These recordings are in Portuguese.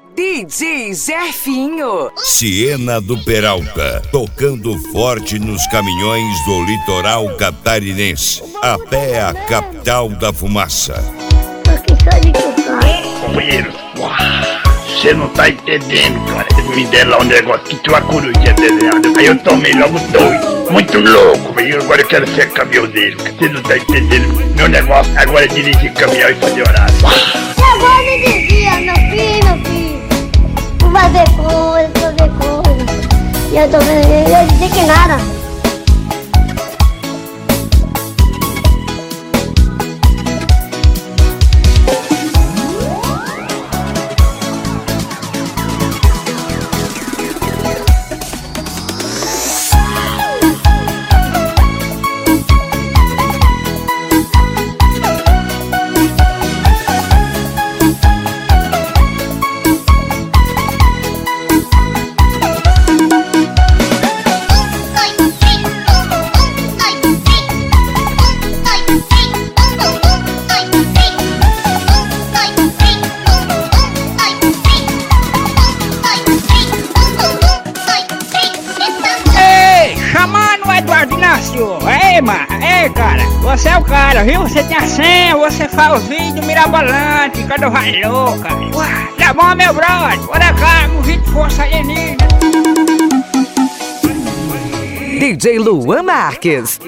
DJ Zefinho. Siena do Peralta, tocando forte nos caminhões do litoral catarinense, até a capital da fumaça. Companheiro, você não tá entendendo, cara. Me deram lá um negócio que tinha uma corujinha desenhada. Aí eu tomei logo dois. Muito louco, velho. Agora eu quero ser caminhoneiro. Você não tá entendendo? Meu negócio agora é dirigir caminhão e fazer horário. Agora me dizia, meu filho. Vou fazer coisa. E eu tô vendo, eu disse que nada. Ei, cara, você é o cara, viu? Você tem a senha, você faz os vídeos mirabolantes, quando vai louca. Ué, tá bom, meu brother? Olha cá, um vídeo de força alienígena. DJ Luan Marques.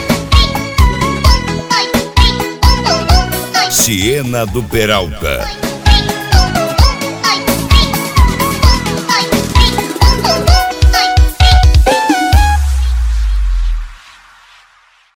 Siena do Peralta.